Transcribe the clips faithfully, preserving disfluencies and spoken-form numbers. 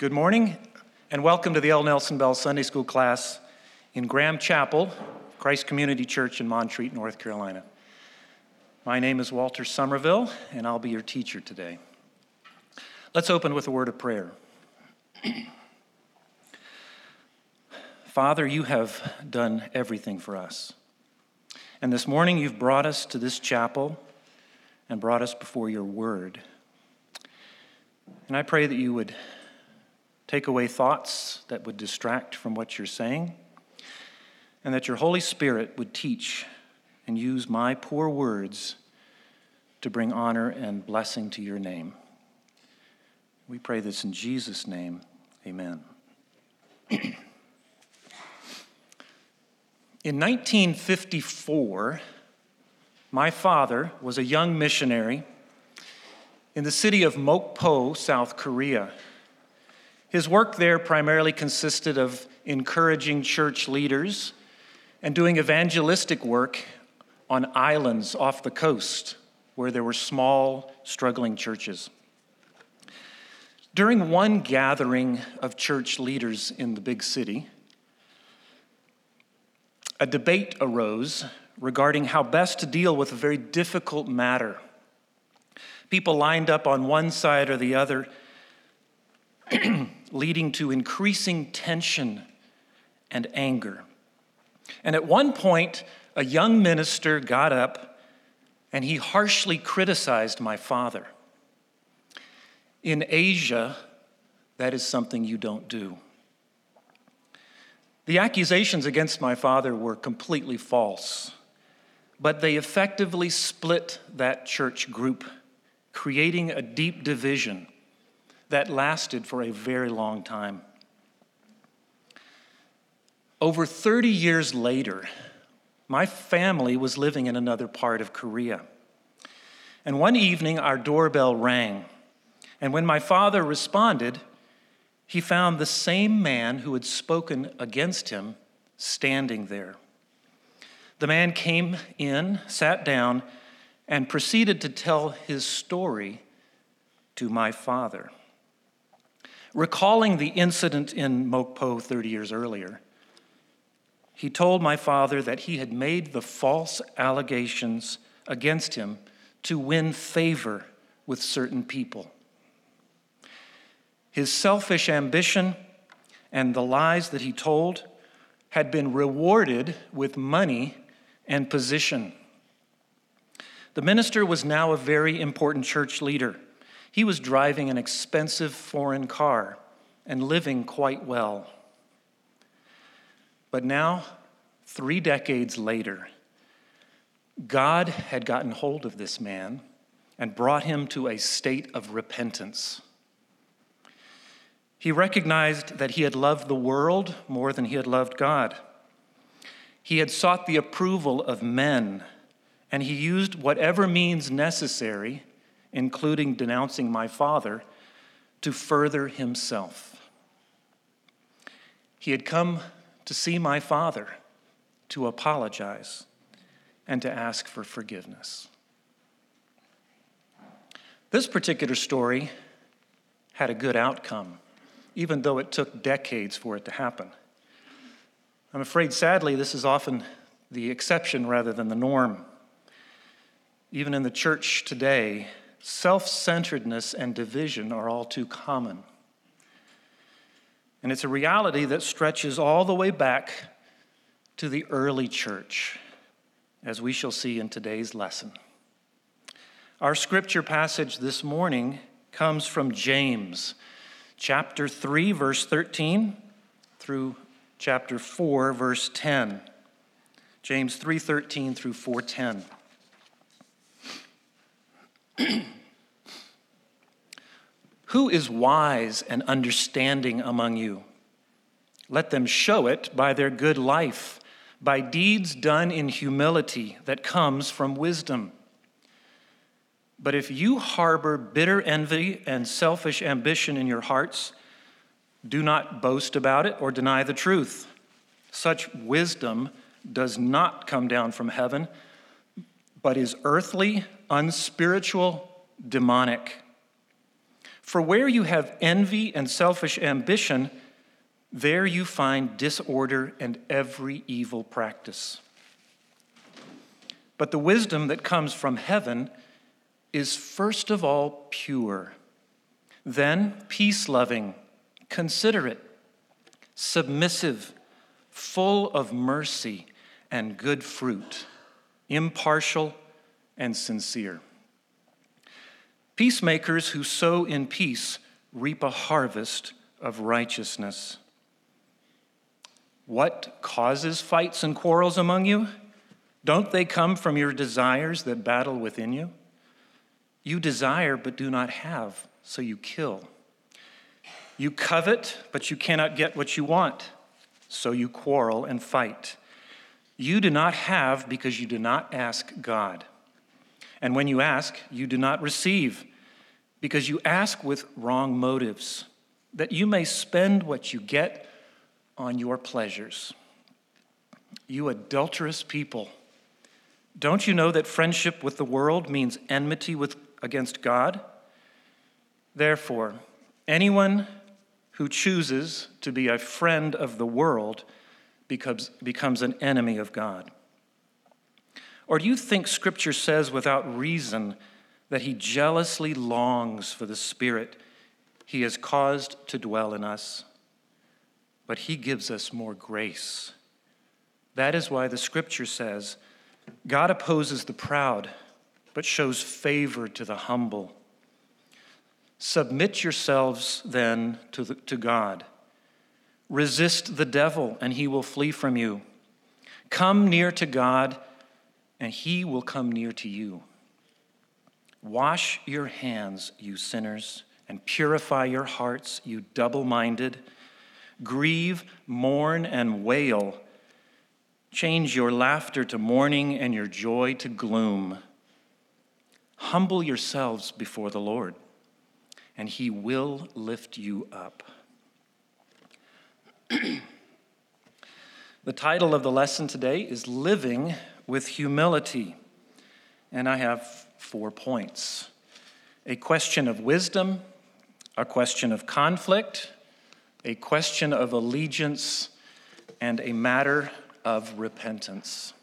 Good morning, and welcome to the L. Nelson Bell Sunday School class in Graham Chapel, Christ Community Church in Montreat, North Carolina. My name is Walter Somerville, and I'll be your teacher today. Let's open with a word of prayer. Father, you have done everything for us. And this morning you've brought us to this chapel and brought us before your word. And I pray that you would take away thoughts that would distract from what you're saying, and that your Holy Spirit would teach and use my poor words to bring honor and blessing to your name. We pray this in Jesus' name, amen. In nineteen fifty-four, my father was a young missionary in the city of Mokpo, South Korea. His work there primarily consisted of encouraging church leaders and doing evangelistic work on islands off the coast where there were small, struggling churches. During one gathering of church leaders in the big city, a debate arose regarding how best to deal with a very difficult matter. People lined up on one side or the other, leading to increasing tension and anger. And at one point, a young minister got up and he harshly criticized my father. In Asia, that is something you don't do. The accusations against my father were completely false, but they effectively split that church group, creating a deep division that lasted for a very long time. Over thirty years later, my family was living in another part of Korea. And one evening, our doorbell rang. And when my father responded, he found the same man who had spoken against him standing there. The man came in, sat down, and proceeded to tell his story to my father. Recalling the incident in Mokpo thirty years earlier, he told my father that he had made the false allegations against him to win favor with certain people. His selfish ambition and the lies that he told had been rewarded with money and position. The minister was now a very important church leader. He was driving an expensive foreign car and living quite well. But now, three decades later, God had gotten hold of this man and brought him to a state of repentance. He recognized that he had loved the world more than he had loved God. He had sought the approval of men, and he used whatever means necessary, including denouncing my father, to further himself. He had come to see my father, to apologize, and to ask for forgiveness. This particular story had a good outcome, even though it took decades for it to happen. I'm afraid, sadly, this is often the exception rather than the norm. Even in the church today, self-centeredness and division are all too common. And it's a reality that stretches all the way back to the early church, as we shall see in today's lesson. Our scripture passage this morning comes from James, chapter three, verse thirteen, through chapter four, verse ten. James three thirteen through four ten. Who is wise and understanding among you? Let them show it by their good life, by deeds done in humility that comes from wisdom. But if you harbor bitter envy and selfish ambition in your hearts, do not boast about it or deny the truth. Such wisdom does not come down from heaven, but is earthly, unspiritual, demonic. For where you have envy and selfish ambition, there you find disorder and every evil practice. But the wisdom that comes from heaven is first of all pure, then peace-loving, considerate, submissive, full of mercy and good fruit, impartial and sincere. Peacemakers who sow in peace reap a harvest of righteousness. What causes fights and quarrels among you? Don't they come from your desires that battle within you? You desire but do not have, so you kill. You covet, but you cannot get what you want, so you quarrel and fight. You do not have because you do not ask God. And when you ask, you do not receive, because you ask with wrong motives, that you may spend what you get on your pleasures. You adulterous people, don't you know that friendship with the world means enmity with, against God? Therefore, anyone who chooses to be a friend of the world becomes, becomes an enemy of God. Or do you think Scripture says without reason that he jealously longs for the Spirit he has caused to dwell in us? But he gives us more grace. That is why the Scripture says, God opposes the proud, but shows favor to the humble. Submit yourselves then to, the, to God. Resist the devil, and he will flee from you. Come near to God, and he will come near to you. Wash your hands, you sinners, and purify your hearts, you double-minded. Grieve, mourn, and wail. Change your laughter to mourning and your joy to gloom. Humble yourselves before the Lord, and he will lift you up. The title of the lesson today is Living with Humility, and I have four points. A question of wisdom, a question of conflict, a question of allegiance, and a matter of repentance.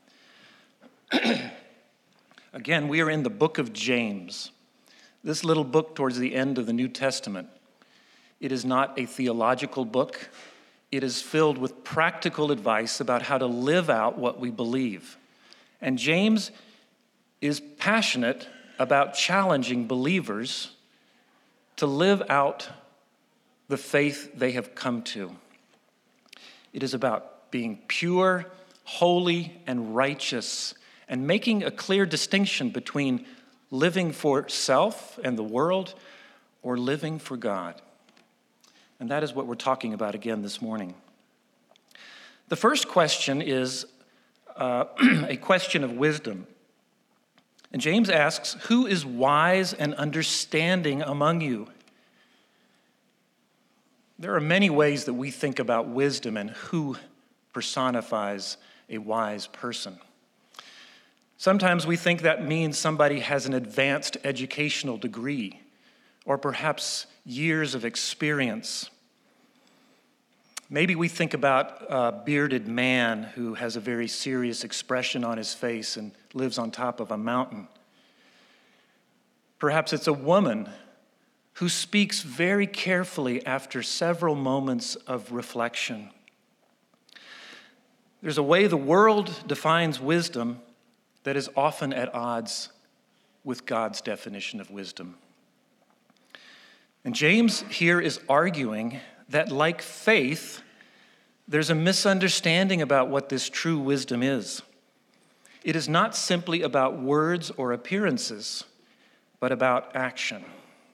Again, we are in the book of James, this little book towards the end of the New Testament. It is not a theological book. It is filled with practical advice about how to live out what we believe. And James is passionate about challenging believers to live out the faith they have come to. It is about being pure, holy, and righteous, and making a clear distinction between living for self and the world or living for God. And that is what we're talking about again this morning. The first question is uh, a question of wisdom. And James asks, who is wise and understanding among you? There are many ways that we think about wisdom and who personifies a wise person. Sometimes we think that means somebody has an advanced educational degree or perhaps years of experience. Maybe we think about a bearded man who has a very serious expression on his face and lives on top of a mountain. Perhaps it's a woman who speaks very carefully after several moments of reflection. There's a way the world defines wisdom that is often at odds with God's definition of wisdom. And James here is arguing that, like faith, there's a misunderstanding about what this true wisdom is. It is not simply about words or appearances, but about action.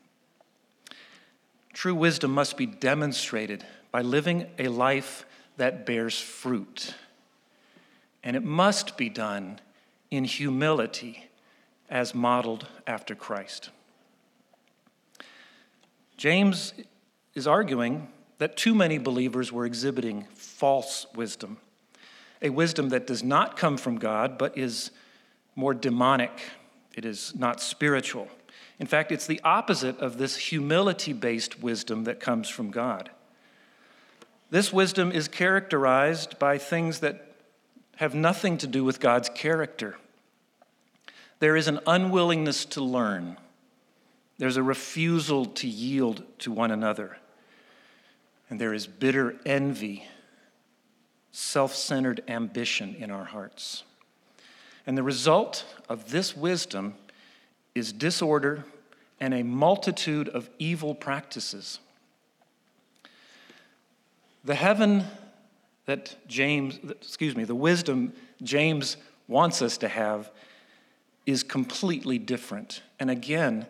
True wisdom must be demonstrated by living a life that bears fruit. And it must be done in humility as modeled after Christ. James is arguing that too many believers were exhibiting false wisdom, a wisdom that does not come from God, but is more demonic. It is not spiritual. In fact, it's the opposite of this humility-based wisdom that comes from God. This wisdom is characterized by things that have nothing to do with God's character. There is an unwillingness to learn. There's a refusal to yield to one another. And there is bitter envy, self-centered ambition in our hearts. And the result of this wisdom is disorder and a multitude of evil practices. The heaven that James, excuse me, the wisdom James wants us to have is completely different. And again,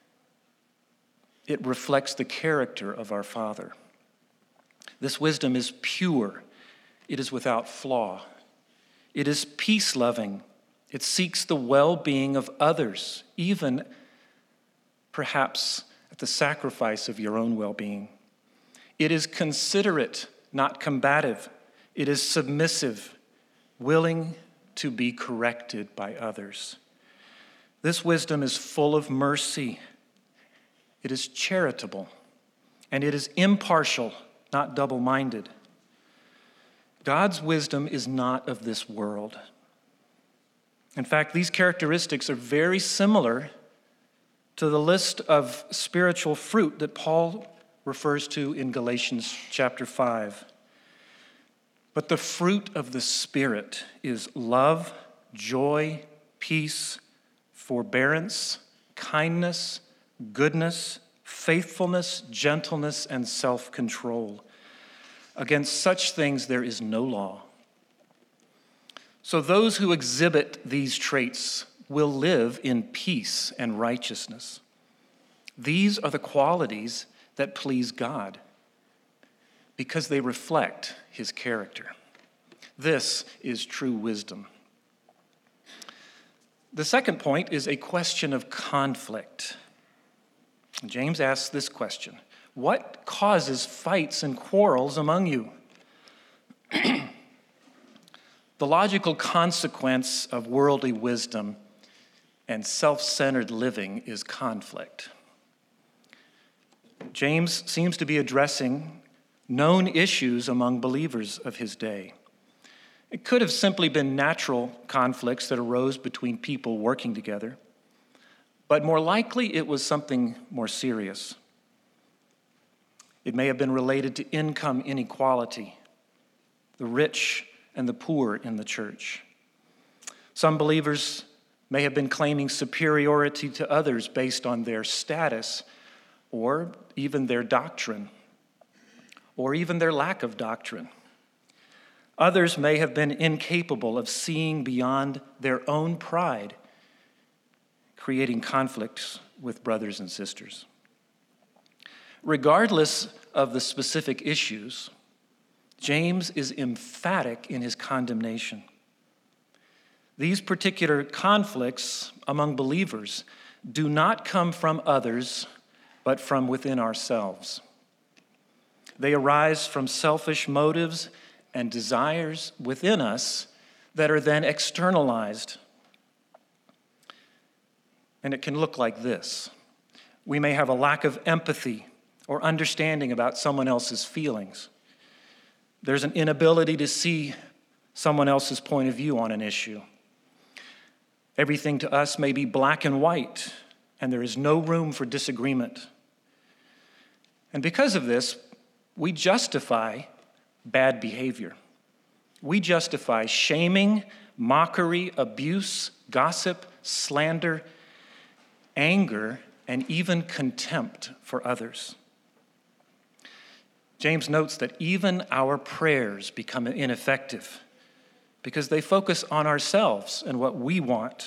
it reflects the character of our Father. This wisdom is pure. It is without flaw. It is peace-loving. It seeks the well-being of others, even perhaps at the sacrifice of your own well-being. It is considerate, not combative. It is submissive, willing to be corrected by others. This wisdom is full of mercy. It is charitable, and it is impartial, not double-minded. God's wisdom is not of this world. In fact, these characteristics are very similar to the list of spiritual fruit that Paul refers to in Galatians chapter five. But the fruit of the Spirit is love, joy, peace, forbearance, kindness, goodness, faithfulness, gentleness, and self-control. Against such things there is no law. So those who exhibit these traits will live in peace and righteousness. These are the qualities that please God because they reflect his character. This is true wisdom. The second point is a question of conflict. James asks this question: what causes fights and quarrels among you? The logical consequence of worldly wisdom and self-centered living is conflict. James seems to be addressing known issues among believers of his day. It could have simply been natural conflicts that arose between people working together, but more likely it was something more serious. It may have been related to income inequality, the rich and the poor in the church. Some believers may have been claiming superiority to others based on their status or even their doctrine, or even their lack of doctrine. Others may have been incapable of seeing beyond their own pride, creating conflicts with brothers and sisters. Regardless of the specific issues, James is emphatic in his condemnation. These particular conflicts among believers do not come from others, but from within ourselves. They arise from selfish motives and desires within us that are then externalized. And it can look like this. We may have a lack of empathy or understanding about someone else's feelings. There's an inability to see someone else's point of view on an issue. Everything to us may be black and white, and there is no room for disagreement. And because of this, we justify bad behavior. We justify shaming, mockery, abuse, gossip, slander, anger, and even contempt for others. James notes that even our prayers become ineffective because they focus on ourselves and what we want.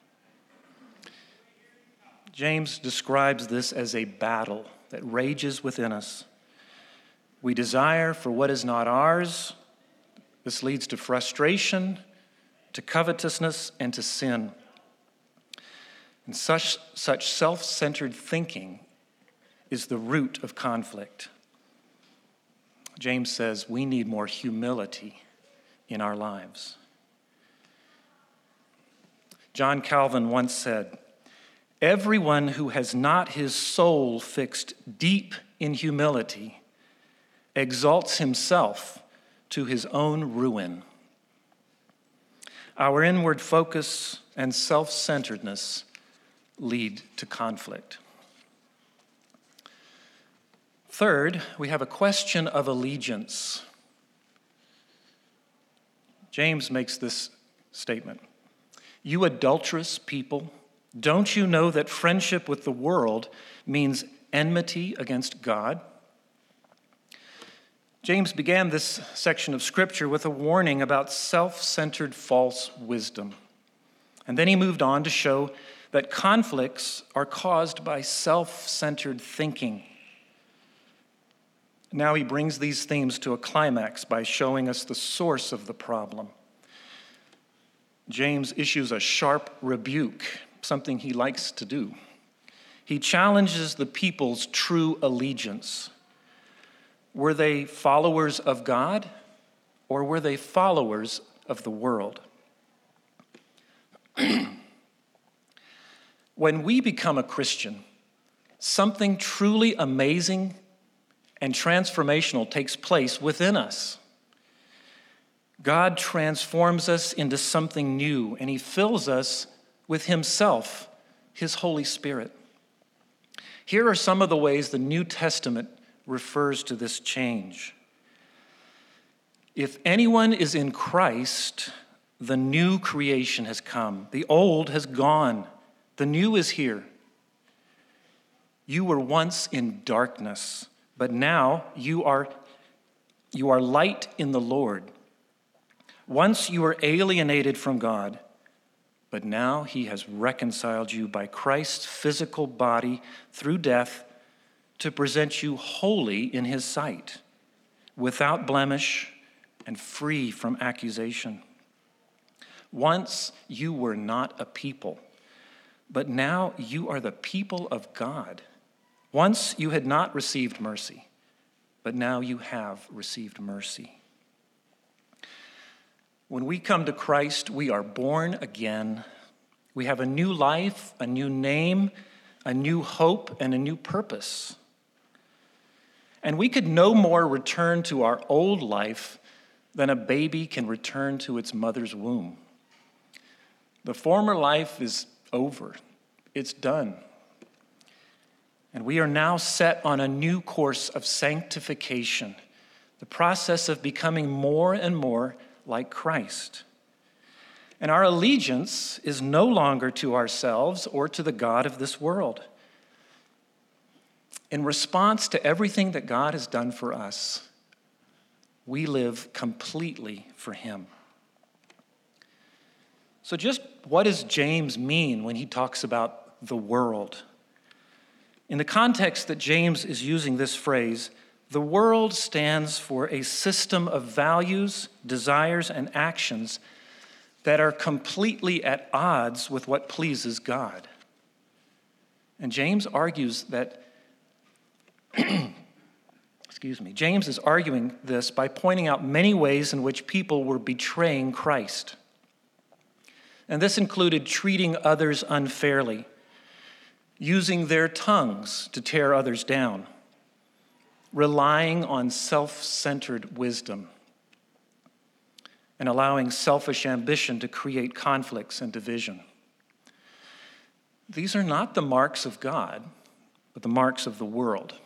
James describes this as a battle that rages within us. We desire for what is not ours. This leads to frustration, to covetousness, and to sin. And such, such self-centered thinking is the root of conflict. James says we need more humility in our lives. John Calvin once said, Everyone who has not his soul fixed deep in humility exalts himself to his own ruin. Our inward focus and self-centeredness lead to conflict. Third, we have a question of allegiance. James makes this statement: "You adulterous people, don't you know that friendship with the world means enmity against God?" James began this section of Scripture with a warning about self-centered false wisdom. And then he moved on to show that conflicts are caused by self-centered thinking. Now he brings these themes to a climax by showing us the source of the problem. James issues a sharp rebuke, something he likes to do. He challenges the people's true allegiance. Were they followers of God, or were they followers of the world? When we become a Christian, something truly amazing and transformational takes place within us. God transforms us into something new, and he fills us with himself, his Holy Spirit. Here are some of the ways the New Testament refers to this change. If anyone is in Christ, the new creation has come. The old has gone. The new is here. You were once in darkness, but now you are, you are light in the Lord. Once you were alienated from God, but now he has reconciled you by Christ's physical body through death to present you holy in his sight, without blemish and free from accusation. Once you were not a people, but now you are the people of God. Once you had not received mercy, but now you have received mercy. When we come to Christ, we are born again. We have a new life, a new name, a new hope, and a new purpose. And we could no more return to our old life than a baby can return to its mother's womb. The former life is over. It's done. And we are now set on a new course of sanctification, the process of becoming more and more like Christ. And our allegiance is no longer to ourselves or to the God of this world. In response to everything that God has done for us, we live completely for him. So just what does James mean when he talks about the world? In the context that James is using this phrase, the world stands for a system of values, desires, and actions that are completely at odds with what pleases God. And James argues that Excuse me. James is arguing this by pointing out many ways in which people were betraying Christ. And this included treating others unfairly, using their tongues to tear others down, relying on self-centered wisdom, and allowing selfish ambition to create conflicts and division. These are not the marks of God, but the marks of the world.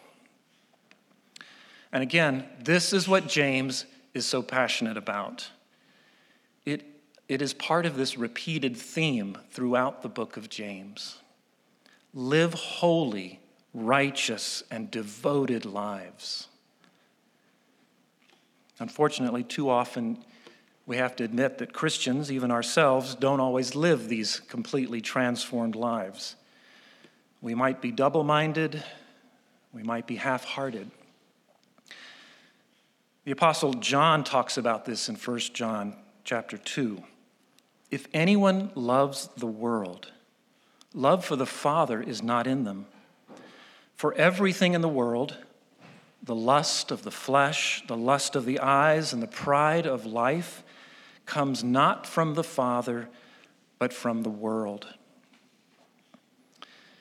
And again, this is what James is so passionate about. It, it is part of this repeated theme throughout the book of James. Live holy, righteous, and devoted lives. Unfortunately, too often we have to admit that Christians, even ourselves, don't always live these completely transformed lives. We might be double-minded, we might be half-hearted. The Apostle John talks about this in First John chapter two. If anyone loves the world, love for the Father is not in them. For everything in the world, the lust of the flesh, the lust of the eyes, and the pride of life comes not from the Father, but from the world.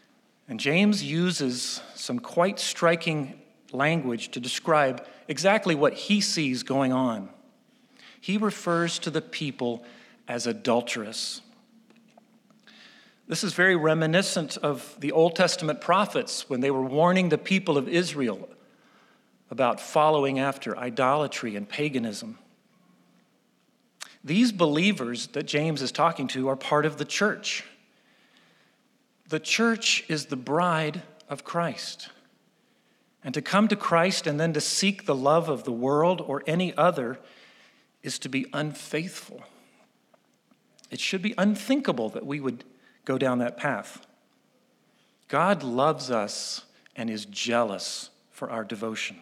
And James uses some quite striking language to describe exactly what he sees going on. He refers to the people as adulterous. This is very reminiscent of the Old Testament prophets when they were warning the people of Israel about following after idolatry and paganism. These believers that James is talking to are part of the church. The church is the bride of Christ. And to come to Christ and then to seek the love of the world or any other is to be unfaithful. It should be unthinkable that we would go down that path. God loves us and is jealous for our devotion.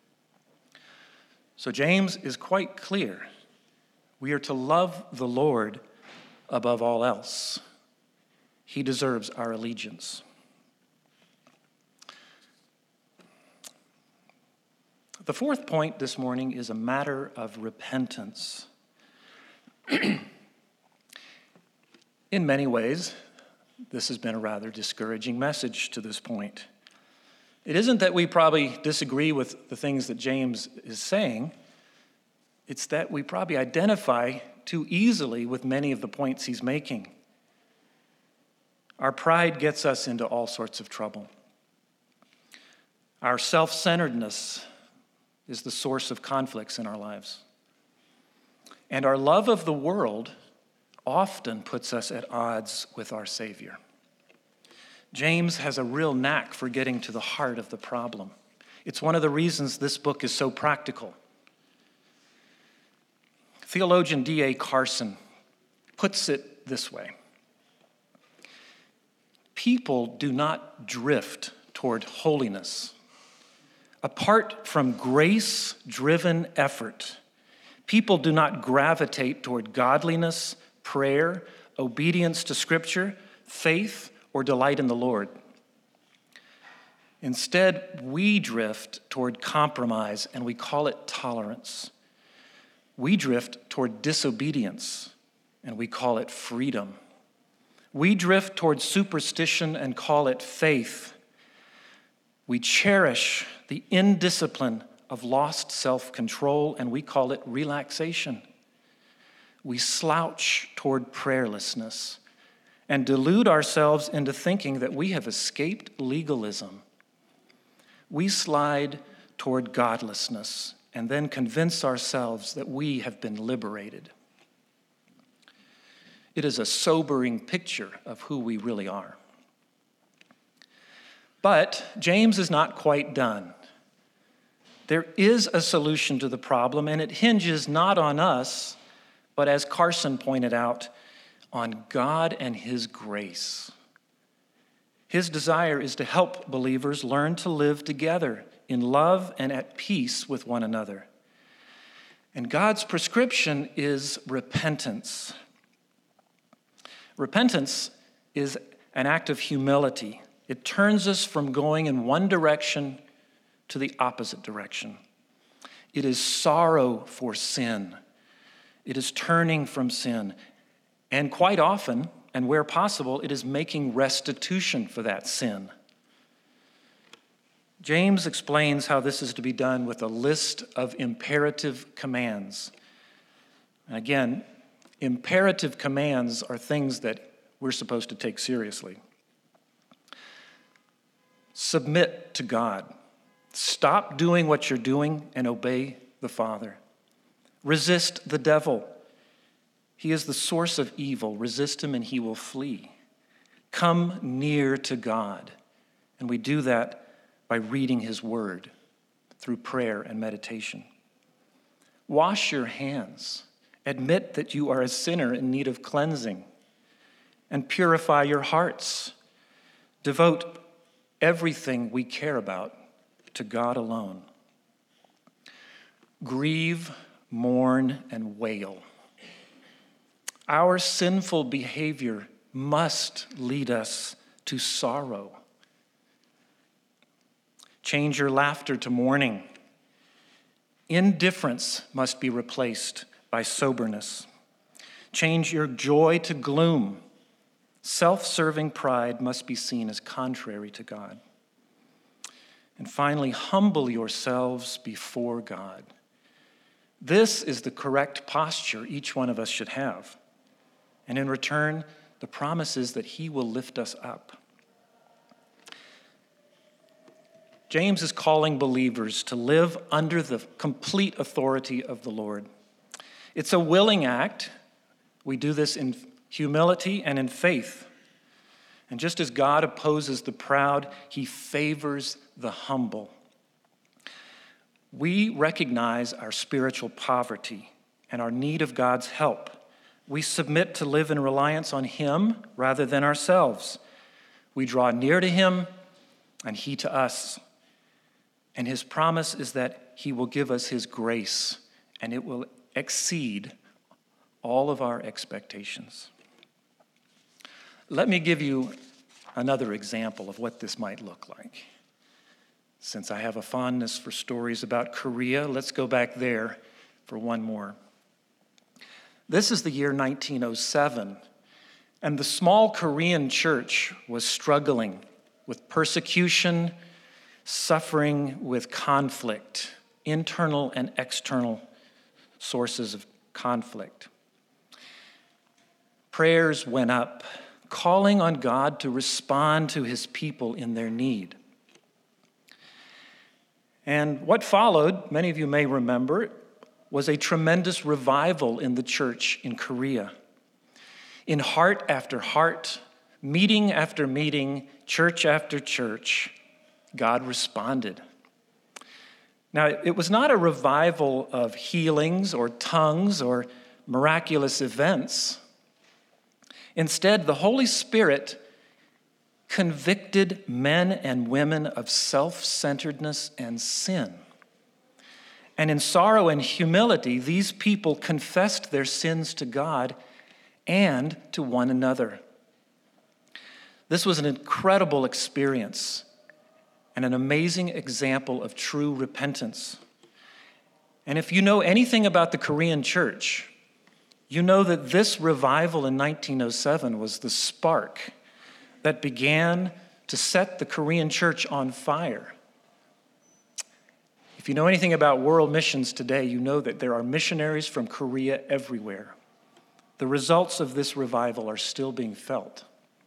So James is quite clear. We are to love the Lord above all else. He deserves our allegiance. The fourth point this morning is a matter of repentance. In many ways, this has been a rather discouraging message to this point. It isn't that we probably disagree with the things that James is saying. It's that we probably identify too easily with many of the points he's making. Our pride gets us into all sorts of trouble. Our self-centeredness is the source of conflicts in our lives. And our love of the world often puts us at odds with our Savior. James has a real knack for getting to the heart of the problem. It's one of the reasons this book is so practical. Theologian D A Carson puts it this way. People do not drift toward holiness. Apart from grace-driven effort, people do not gravitate toward godliness, prayer, obedience to Scripture, faith, or delight in the Lord. Instead, we drift toward compromise, and we call it tolerance. We drift toward disobedience, and we call it freedom. We drift toward superstition and call it faith. We cherish the indiscipline of lost self-control, and we call it relaxation. We slouch toward prayerlessness and delude ourselves into thinking that we have escaped legalism. We slide toward godlessness and then convince ourselves that we have been liberated. It is a sobering picture of who we really are. But James is not quite done. There is a solution to the problem, and it hinges not on us, but as Carson pointed out, on God and His grace. His desire is to help believers learn to live together in love and at peace with one another. And God's prescription is repentance. Repentance is an act of humility. It turns us from going in one direction to the opposite direction. It is sorrow for sin. It is turning from sin. And quite often, and where possible, it is making restitution for that sin. James explains how this is to be done with a list of imperative commands. And again, imperative commands are things that we're supposed to take seriously. Submit to God. Stop doing what you're doing and obey the Father. Resist the devil. He is the source of evil. Resist him and he will flee. Come near to God. And we do that by reading his word through prayer and meditation. Wash your hands. Admit that you are a sinner in need of cleansing. And purify your hearts. Devote everything we care about to God alone. Grieve, mourn, and wail. Our sinful behavior must lead us to sorrow. Change your laughter to mourning. Indifference must be replaced by soberness. Change your joy to gloom. Self-serving pride must be seen as contrary to God. And finally, humble yourselves before God. This is the correct posture each one of us should have. And in return, the promise is that he will lift us up. James is calling believers to live under the complete authority of the Lord. It's a willing act. We do this in humility and in faith. And just as God opposes the proud, he favors the humble. We recognize our spiritual poverty and our need of God's help. We submit to live in reliance on him rather than ourselves. We draw near to him and he to us. And his promise is that he will give us his grace, and it will exceed all of our expectations. Let me give you another example of what this might look like. Since I have a fondness for stories about Korea, let's go back there for one more. This is the year nineteen oh seven, and the small Korean church was struggling with persecution, suffering with conflict, internal and external sources of conflict. Prayers went up, calling on God to respond to his people in their need. And what followed, many of you may remember, was a tremendous revival in the church in Korea. In heart after heart, meeting after meeting, church after church, God responded. Now, it was not a revival of healings or tongues or miraculous events. Instead, the Holy Spirit convicted men and women of self-centeredness and sin. And in sorrow and humility, these people confessed their sins to God and to one another. This was an incredible experience and an amazing example of true repentance. And if you know anything about the Korean church, you know that this revival in nineteen oh seven was the spark that began to set the Korean church on fire. If you know anything about world missions today, you know that there are missionaries from Korea everywhere. The results of this revival are still being felt.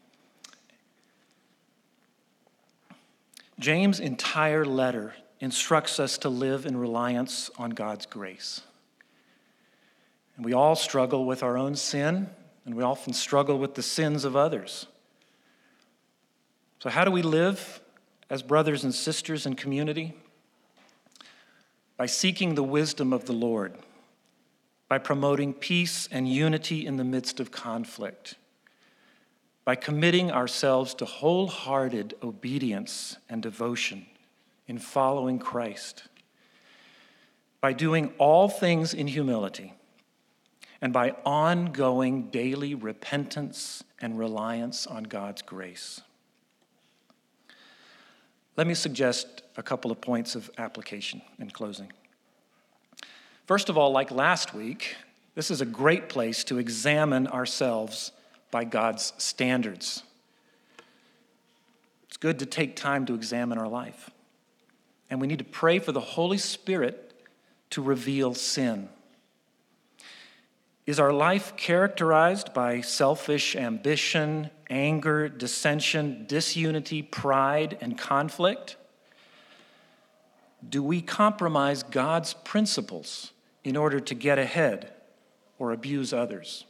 James' entire letter instructs us to live in reliance on God's grace. And we all struggle with our own sin, and we often struggle with the sins of others. So how do we live as brothers and sisters in community? By seeking the wisdom of the Lord, by promoting peace and unity in the midst of conflict, by committing ourselves to wholehearted obedience and devotion in following Christ, by doing all things in humility, and by ongoing daily repentance and reliance on God's grace. Let me suggest a couple of points of application in closing. First of all, like last week, this is a great place to examine ourselves by God's standards. It's good to take time to examine our life. And we need to pray for the Holy Spirit to reveal sin. Is our life characterized by selfish ambition, anger, dissension, disunity, pride, and conflict? Do we compromise God's principles in order to get ahead or abuse others?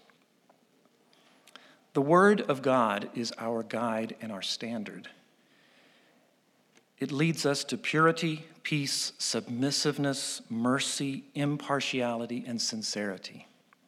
The Word of God is our guide and our standard. It leads us to purity, peace, submissiveness, mercy, impartiality, and sincerity.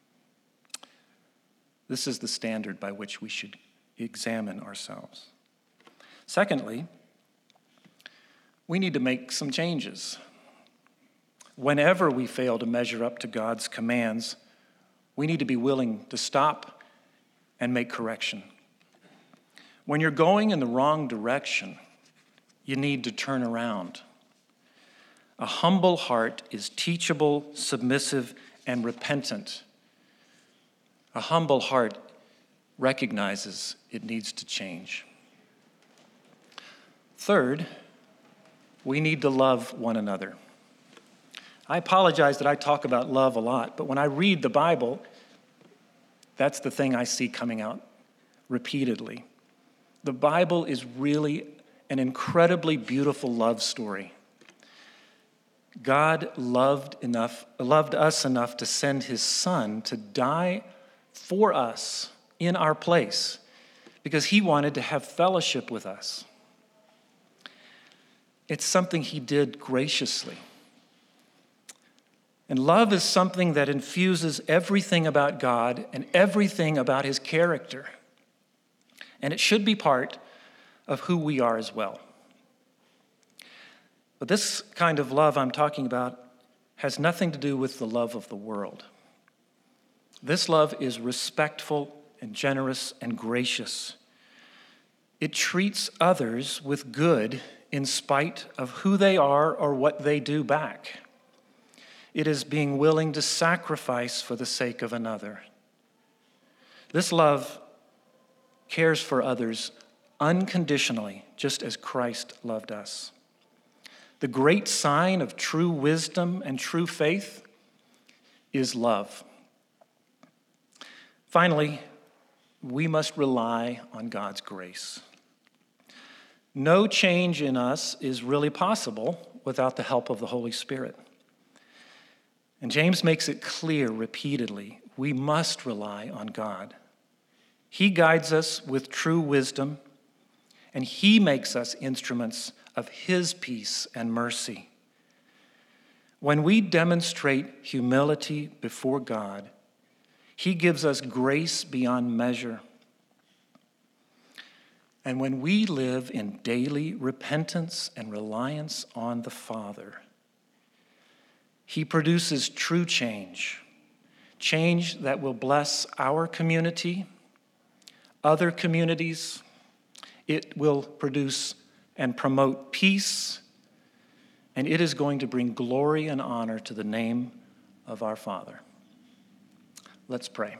This is the standard by which we should examine ourselves. Secondly, we need to make some changes. Whenever we fail to measure up to God's commands, we need to be willing to stop and make correction. When you're going in the wrong direction, you need to turn around. A humble heart is teachable, submissive, and repentant. A humble heart recognizes it needs to change. Third, we need to love one another. I apologize that I talk about love a lot, but when I read the Bible, that's the thing I see coming out repeatedly. The Bible is really an incredibly beautiful love story. God loved enough, loved us enough to send his son to die for us in our place because he wanted to have fellowship with us. It's something he did graciously. And love is something that infuses everything about God and everything about his character. And it should be part of who we are as well. But this kind of love I'm talking about has nothing to do with the love of the world. This love is respectful and generous and gracious. It treats others with good in spite of who they are or what they do back. It is being willing to sacrifice for the sake of another. This love cares for others unconditionally, just as Christ loved us. The great sign of true wisdom and true faith is love. Finally, we must rely on God's grace. No change in us is really possible without the help of the Holy Spirit. And James makes it clear repeatedly, we must rely on God. He guides us with true wisdom, and he makes us instruments of his peace and mercy. When we demonstrate humility before God, he gives us grace beyond measure. And when we live in daily repentance and reliance on the Father, he produces true change, change that will bless our community, other communities. It will produce and promote peace, and it is going to bring glory and honor to the name of our Father. Let's pray.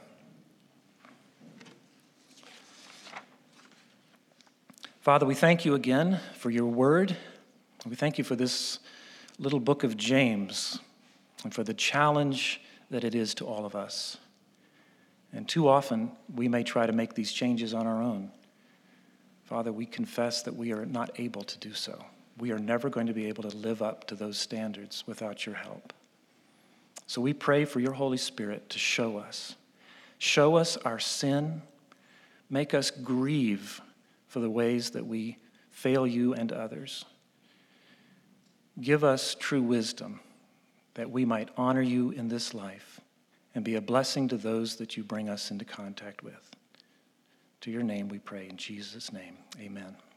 Father, we thank you again for your word. We thank you for this little book of James and for the challenge that it is to all of us. And too often, we may try to make these changes on our own. Father, we confess that we are not able to do so. We are never going to be able to live up to those standards without your help. So we pray for your Holy Spirit to show us. Show us our sin. Make us grieve for the ways that we fail you and others. Give us true wisdom that we might honor you in this life and be a blessing to those that you bring us into contact with. To your name we pray, in Jesus' name, amen.